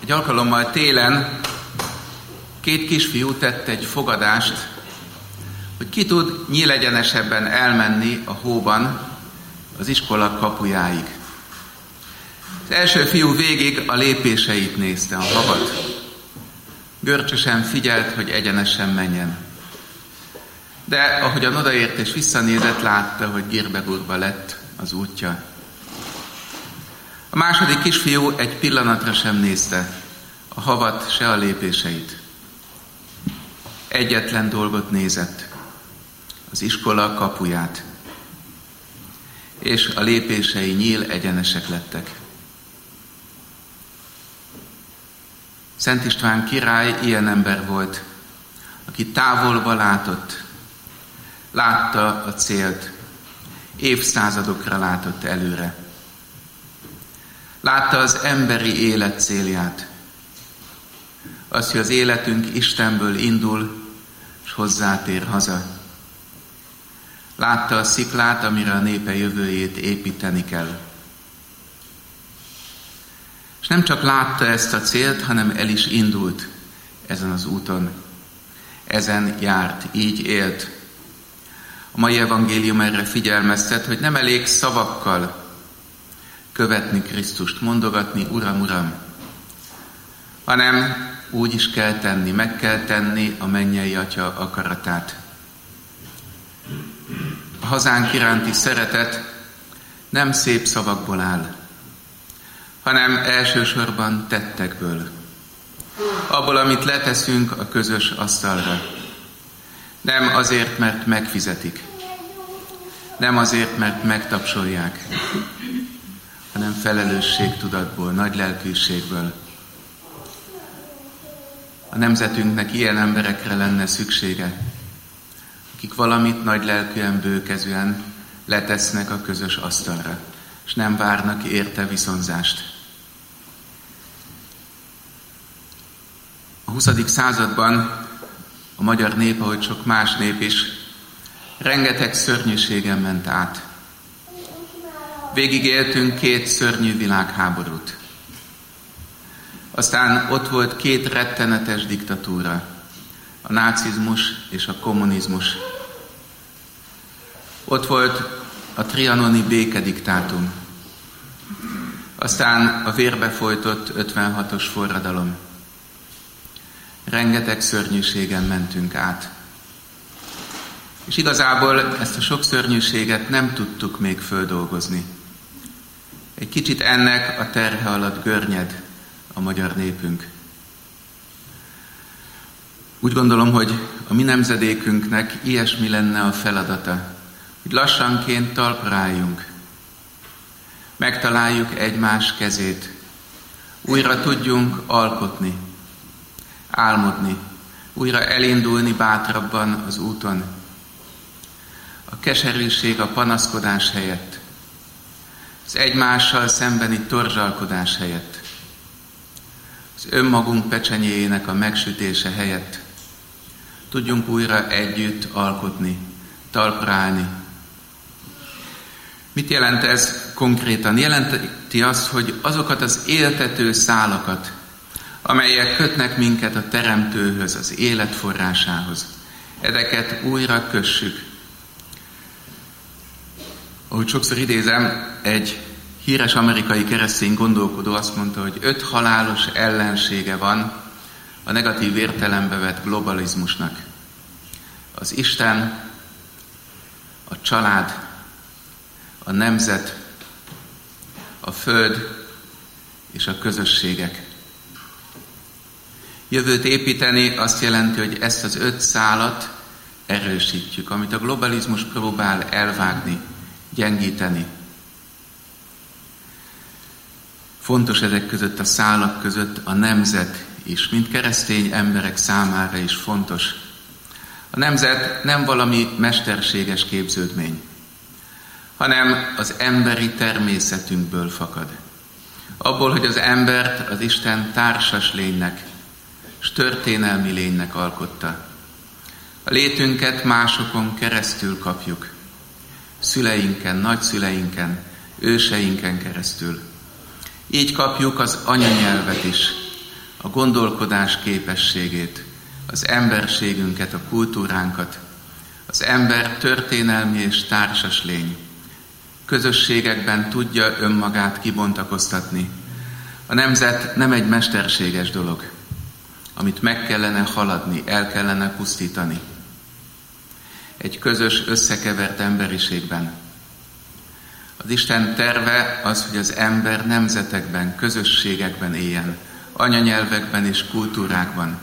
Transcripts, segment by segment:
Egy alkalommal télen 2 kisfiú tett egy fogadást, hogy ki tud nyílegyenesebben elmenni a hóban az iskola kapujáig. Az első fiú végig a lépéseit nézte, a havat. Görcsösen figyelt, hogy egyenesen menjen. De ahogyan odaért és visszanézett, látta, hogy girbe-gurba lett az útja. A második kisfiú egy pillanatra sem nézte a havat, se a lépéseit. Egyetlen dolgot nézett, az iskola kapuját. És a lépései nyíl egyenesek lettek. Szent István király ilyen ember volt, aki távolba látott, látta a célt, évszázadokra látott előre. Látta az emberi élet célját, azt, hogy az életünk Istenből indul, és hozzátér haza. Látta a sziklát, amire a népe jövőjét építeni kell. És nem csak látta ezt a célt, hanem el is indult ezen az úton. Ezen járt, így élt. A mai evangélium erre figyelmeztet, hogy nem elég szavakkal követni Krisztust, mondogatni, Uram, Uram, hanem úgy is kell tenni, meg kell tenni a mennyei Atya akaratát. A hazánk iránti szeretet nem szép szavakból áll, hanem elsősorban tettekből. Abból, amit leteszünk a közös asztalra. Nem azért, mert megfizetik. Nem azért, mert megtapsolják, hanem felelősségtudatból, nagy lelkűségből. A nemzetünknek ilyen emberekre lenne szüksége, akik valamit nagy lelkűen, bőkezűen letesznek a közös asztalra, és nem várnak érte viszonzást. A 20. században a magyar nép, ahogy sok más nép is, rengeteg szörnyűségen ment át. Végigéltünk 2 szörnyű világháborút. Aztán ott volt 2 rettenetes diktatúra, a nácizmus és a kommunizmus. Ott volt a trianoni békediktátum. Aztán a vérbe folytott 56-os forradalom. Rengeteg szörnyűségen mentünk át. És igazából ezt a sok szörnyűséget nem tudtuk még földolgozni. Egy kicsit ennek a terhe alatt görnyed a magyar népünk. Úgy gondolom, hogy a mi nemzedékünknek ilyesmi lenne a feladata, hogy lassanként talpra álljunk. Megtaláljuk egymás kezét. Újra tudjunk alkotni, álmodni, újra elindulni bátrabban az úton. A keserűség, a panaszkodás helyett, az egymással szembeni torzsalkodás helyett, az önmagunk pecsenyéjének a megsütése helyett tudjunk újra együtt alkotni, talpra állni. Mit jelent ez konkrétan? Jelenti azt, hogy azokat az éltető szálakat, amelyek kötnek minket a Teremtőhöz, az élet forrásához, ezeket újra kössük. Ahogy sokszor idézem, egy híres amerikai keresztény gondolkodó azt mondta, hogy 5 halálos ellensége van a negatív értelembe vett globalizmusnak. Az Isten, a család, a nemzet, a föld és a közösségek. Jövőt építeni azt jelenti, hogy ezt az 5 szálat erősítjük, amit a globalizmus próbál elvágni, gyengíteni. Fontos ezek között, a szálak között a nemzet is, mint keresztény emberek számára is fontos. A nemzet nem valami mesterséges képződmény, hanem az emberi természetünkből fakad. Abból, hogy az embert az Isten társas lénynek, és történelmi lénynek alkotta. A létünket másokon keresztül kapjuk. Szüleinken, nagyszüleinken, őseinken keresztül. Így kapjuk az anyanyelvet is, a gondolkodás képességét, az emberségünket, a kultúránkat. Az ember történelmi és társas lény. Közösségekben tudja önmagát kibontakoztatni. A nemzet nem egy mesterséges dolog, amit meg kellene haladni, el kellene pusztítani. Egy közös, összekevert emberiségben. Az Isten terve az, hogy az ember nemzetekben, közösségekben éljen, anyanyelvekben és kultúrákban.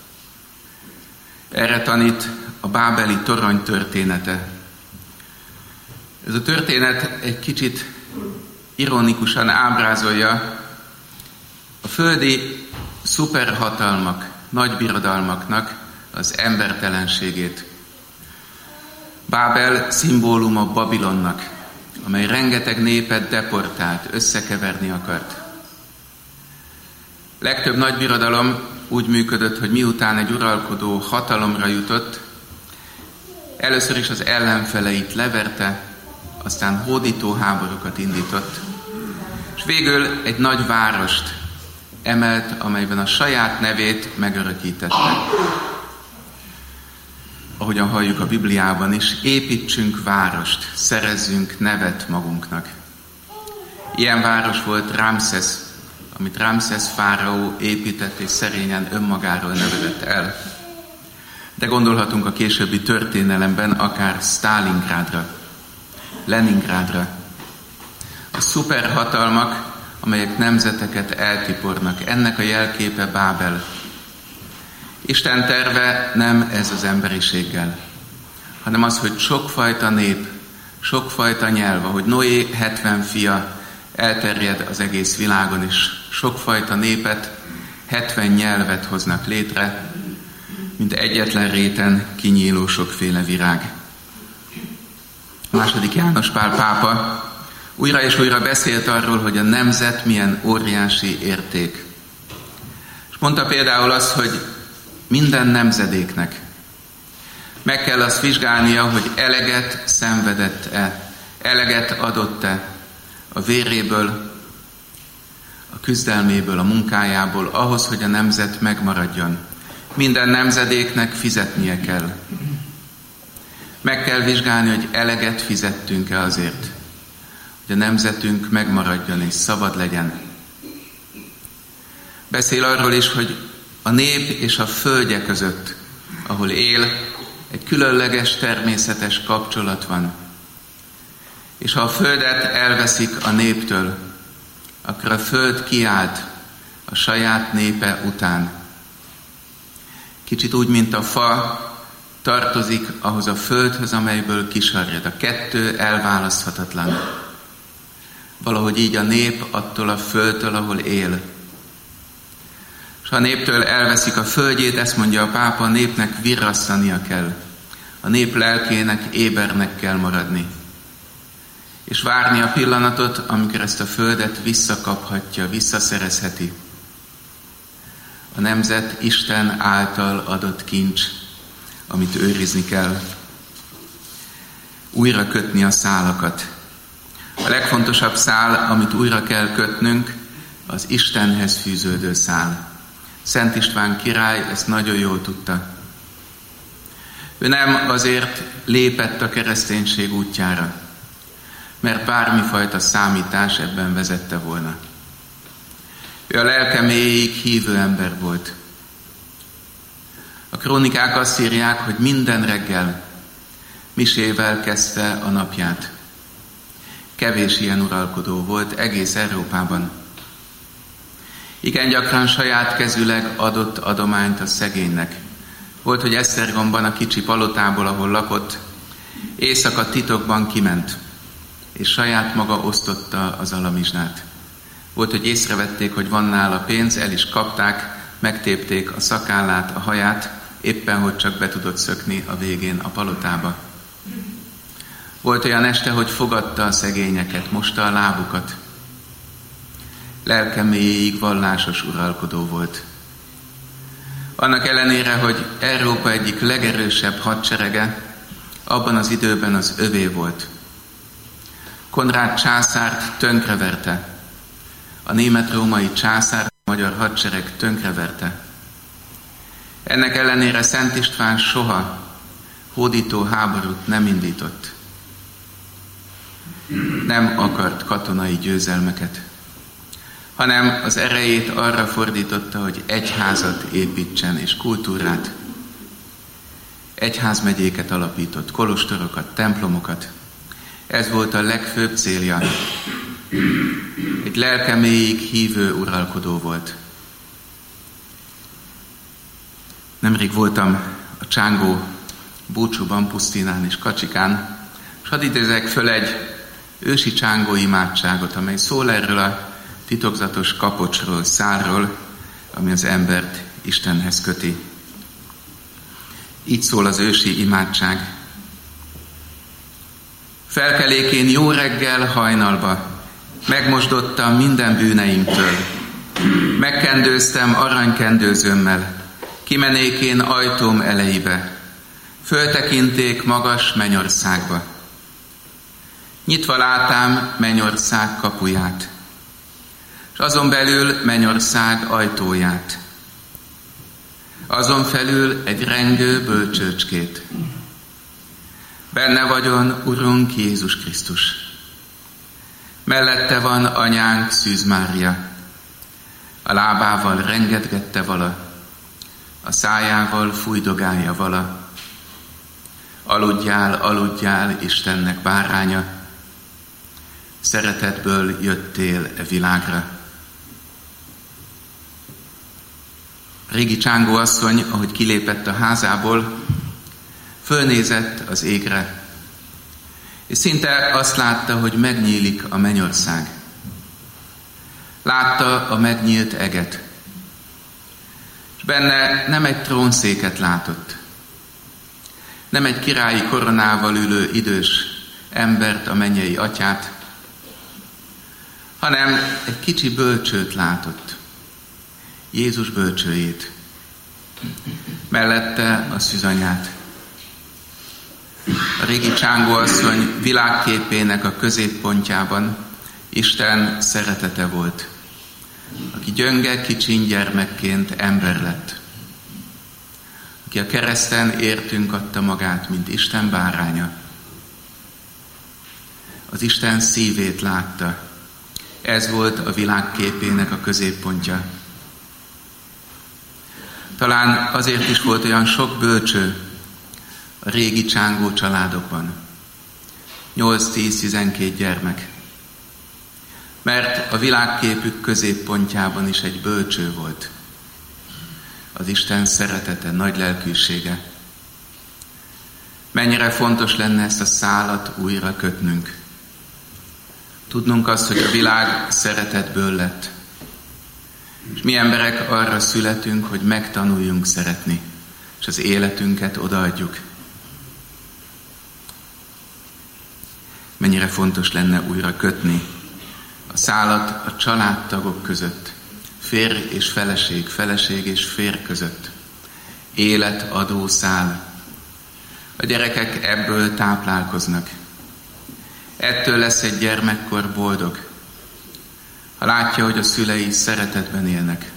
Erre tanít a bábeli torony története. Ez a történet egy kicsit ironikusan ábrázolja a földi szuperhatalmak, nagybirodalmaknak az embertelenségét. Bábel szimbóluma Babilonnak, amely rengeteg népet deportált, összekeverni akart. Legtöbb nagybirodalom úgy működött, hogy miután egy uralkodó hatalomra jutott, először is az ellenfeleit leverte, aztán hódító háborúkat indított, és végül egy nagy várost emelt, amelyben a saját nevét megörökítette. Ahogyan halljuk a Bibliában is, építsünk várost, szerezzünk nevet magunknak. Ilyen város volt Ramszesz, amit Ramszesz fáraó épített és szerényen önmagáról nevezett el. De gondolhatunk a későbbi történelemben akár Sztálingrádra, Leningrádra. A szuperhatalmak, amelyek nemzeteket eltipornak, ennek a jelképe Bábel. Isten terve nem ez az emberiséggel, hanem az, hogy sokfajta nép, sokfajta nyelv, ahogy Noé 70 fia elterjed az egész világon, és sokfajta népet, 70 nyelvet hoznak létre, mint egyetlen réten kinyíló sokféle virág. II. János Pál pápa újra és újra beszélt arról, hogy a nemzet milyen óriási érték. És mondta például azt, hogy minden nemzedéknek meg kell azt vizsgálnia, hogy eleget szenvedett-e, eleget adott-e a véréből, a küzdelméből, a munkájából, ahhoz, hogy a nemzet megmaradjon. Minden nemzedéknek fizetnie kell. Meg kell vizsgálni, hogy eleget fizettünk-e azért, hogy a nemzetünk megmaradjon és szabad legyen. Beszél arról is, hogy a nép és a földje között, ahol él, egy különleges természetes kapcsolat van. És ha a földet elveszik a néptől, akkor a föld kiállt a saját népe után. Kicsit úgy, mint a fa tartozik ahhoz a földhöz, amelyből kisarjad. A kettő elválaszthatatlan. Valahogy így a nép attól a földtől, ahol él. És ha a néptől elveszik a földjét, ezt mondja a pápa, a népnek virrasszania kell. A nép lelkének ébernek kell maradni. És várni a pillanatot, amikor ezt a földet visszakaphatja, visszaszerezheti. A nemzet Isten által adott kincs, amit őrizni kell. Újra kötni a szálakat. A legfontosabb szál, amit újra kell kötnünk, az Istenhez fűződő szál. Szent István király ezt nagyon jól tudta. Ő nem azért lépett a kereszténység útjára, mert bármifajta számítás ebben vezette volna. Ő a lelke mélyéig hívő ember volt. A krónikák azt írják, hogy minden reggel misével kezdte a napját. Kevés ilyen uralkodó volt egész Európában. Igen gyakran saját kezűleg adott adományt a szegénynek. Volt, hogy Esztergomban, a kicsi palotából, ahol lakott, éjszaka titokban kiment, és saját maga osztotta az alamizsnát. Volt, hogy észrevették, hogy van nála pénz, el is kapták, megtépték a szakállát, a haját, éppen, hogy csak be tudott szökni a végén a palotába. Volt olyan este, hogy fogadta a szegényeket, mosta a lábukat. Lelke mélyéig vallásos uralkodó volt. Annak ellenére, hogy Európa egyik legerősebb hadserege abban az időben az övé volt. Konrád császárt tönkreverte. A a német-római császár a magyar hadsereg tönkreverte. Ennek ellenére Szent István soha hódító háborút nem indított. Nem akart katonai győzelmeket, hanem az erejét arra fordította, hogy egyházat építsen és kultúrát. Egyházmegyéket alapított, kolostorokat, templomokat. Ez volt a legfőbb célja. Egy lelke mélyig hívő uralkodó volt. Nemrég voltam a Csángó búcsúban, Pusztinán és Kacsikán, és hadd idézek föl egy ősi csángó imádságot, amely szól erről a titokzatos kapocsról, szálról, ami az embert Istenhez köti. Így szól az ősi imádság. Felkelékén jó reggel hajnalba megmosdottam minden bűneimtől. Megkendőztem aranykendőzőmmel, kimenékén ajtóm elejébe. Föltekinték magas mennyországba. Nyitva látám mennyország kapuját, és azon belül mennyország ajtóját. Azon felül egy rengő bölcsőcskét. Benne vagyon Urunk Jézus Krisztus. Mellette van anyánk Szűz Mária. A lábával rengetgette vala, a szájával fújdogálja vala. Aludjál, aludjál, Istennek báránya, szeretetből jöttél e világra. Régi Csángó asszony, ahogy kilépett a házából, fölnézett az égre, és szinte azt látta, hogy megnyílik a mennyország. Látta a megnyílt eget, és benne nem egy trónszéket látott, nem egy királyi koronával ülő idős embert, a mennyei atyát, hanem egy kicsi bölcsőt látott, Jézus bölcsőjét, mellette a szűzanyát. A régi Csángó asszony világképének a középpontjában Isten szeretete volt, aki gyönge kicsin gyermekként ember lett, aki a kereszten értünk adta magát, mint Isten báránya. Az Isten szívét látta. Ez volt a világképének a középpontja. Talán azért is volt olyan sok bölcső a régi Csángó családokban. 8-10-12 gyermek. Mert a világképük középpontjában is egy bölcső volt. Az Isten szeretete, nagy lelkűsége. Mennyire fontos lenne ezt a szálat újra kötnünk. Tudnunk azt, hogy a világ szeretetből lett. És mi emberek arra születünk, hogy megtanuljunk szeretni, és az életünket odaadjuk. Mennyire fontos lenne újra kötni a szálat a családtagok között, férj és feleség, feleség és férj között. Életadó szál. A gyerekek ebből táplálkoznak. Ettől lesz egy gyermekkor boldog, ha látja, hogy a szülei szeretetben élnek.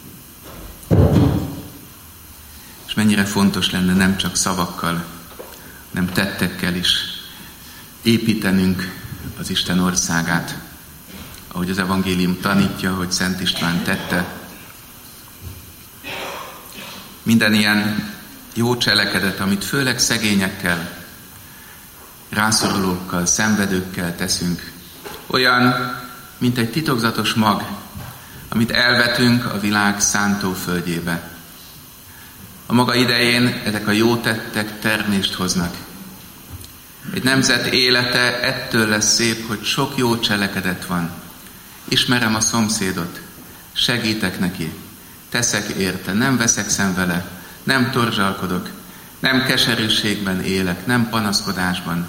És mennyire fontos lenne nem csak szavakkal, hanem tettekkel is építenünk az Isten országát, ahogy az evangélium tanítja, hogy Szent István tette. Minden ilyen jó cselekedet, amit főleg szegényekkel, rászorulókkal, szenvedőkkel teszünk, olyan, mint egy titokzatos mag, amit elvetünk a világ szántóföldjébe. A maga idején ezek a jó tettek termést hoznak. Egy nemzet élete ettől lesz szép, hogy sok jó cselekedet van. Ismerem a szomszédot, segítek neki, teszek érte, nem veszekszem vele, nem torzsalkodok, nem keserűségben élek, nem panaszkodásban.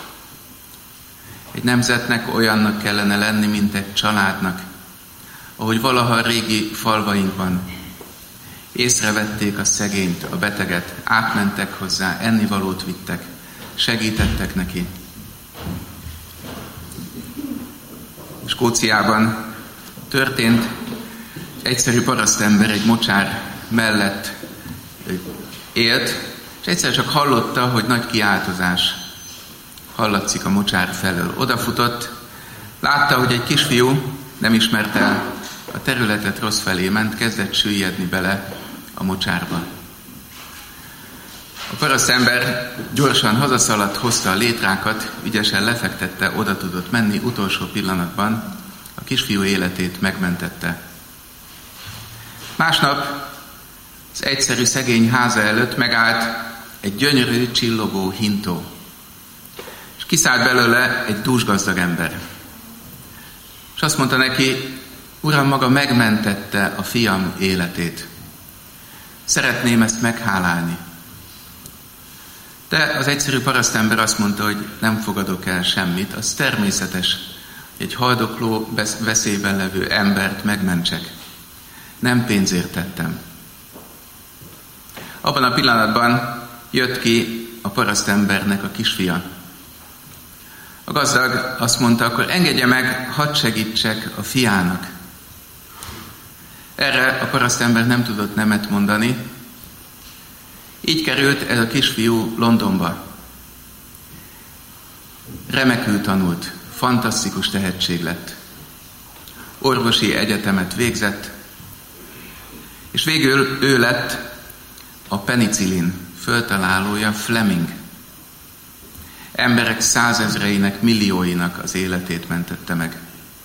Egy nemzetnek olyannak kellene lenni, mint egy családnak, ahogy valaha a régi falvainkban észrevették a szegényt, a beteget, átmentek hozzá, ennivalót vittek, segítettek neki. Skóciában történt. Egyszerű parasztember egy mocsár mellett élt, és egyszer csak hallotta, hogy nagy kiáltozás hallatszik a mocsár felől. Odafutott, látta, hogy egy kisfiú nem ismerte el a területet, rossz felé ment, kezdett süllyedni bele a mocsárba. A parasztember gyorsan hazaszaladt, hozta a létrákat, ügyesen lefektette, oda tudott menni, utolsó pillanatban a kisfiú életét megmentette. Másnap az egyszerű szegény háza előtt megállt egy gyönyörű, csillogó hintó, és kiszállt belőle egy dúsgazdag ember. És azt mondta neki: Uram, maga megmentette a fiam életét. Szeretném ezt meghálálni. De az egyszerű parasztember azt mondta, hogy nem fogadok el semmit, az természetes, hogy egy haldokló, veszélyben levő embert megmentsek. Nem pénzért tettem. Abban a pillanatban jött ki a parasztembernek a kisfia. A gazdag azt mondta: akkor engedje meg, hadd segítsek a fiának. Erre a parasztember nem tudott nemet mondani. Így került ez a kisfiú Londonba. Remekül tanult, fantasztikus tehetség lett. Orvosi egyetemet végzett, és végül ő lett a penicillin föltalálója, Fleming. Emberek százezreinek, millióinak az életét mentette meg.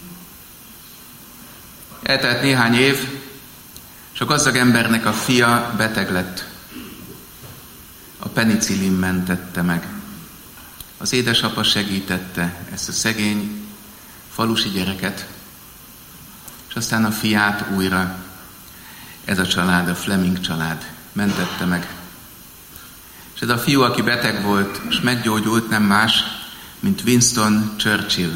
Eltelt néhány év, és a gazdag embernek a fia beteg lett. A penicillin mentette meg. Az édesapa segítette ezt a szegény falusi gyereket, és aztán a fiát újra ez a család, a Fleming család mentette meg. És ez a fiú, aki beteg volt, és meggyógyult, nem más, mint Winston Churchill,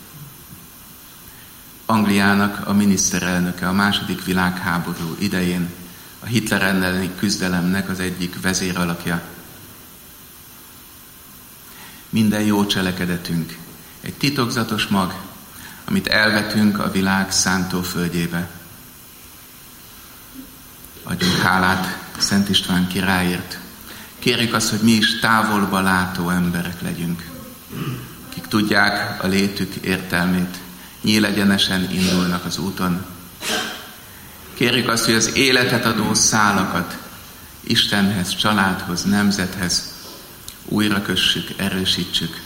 Angliának a miniszterelnöke a II. Világháború idején, a Hitler elleni küzdelemnek az egyik vezéralakja. Minden jó cselekedetünk egy titokzatos mag, amit elvetünk a világ szántóföldjébe. Adjunk hálát Szent István királyért. Kérjük azt, hogy mi is távolba látó emberek legyünk, akik tudják a létük értelmét, nyílegyenesen indulnak az úton. Kérjük azt, hogy az életet adó szálakat Istenhez, családhoz, nemzethez újra kössük, erősítsük.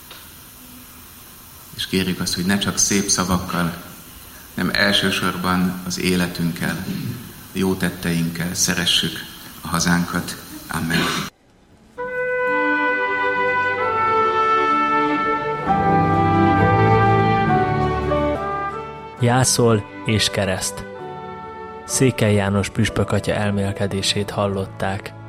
És kérjük azt, hogy ne csak szép szavakkal, nem elsősorban az életünkkel, a jó tetteinkkel szeressük a hazánkat. Amen. Jászol és kereszt. Székely János püspök atya elmélkedését hallották.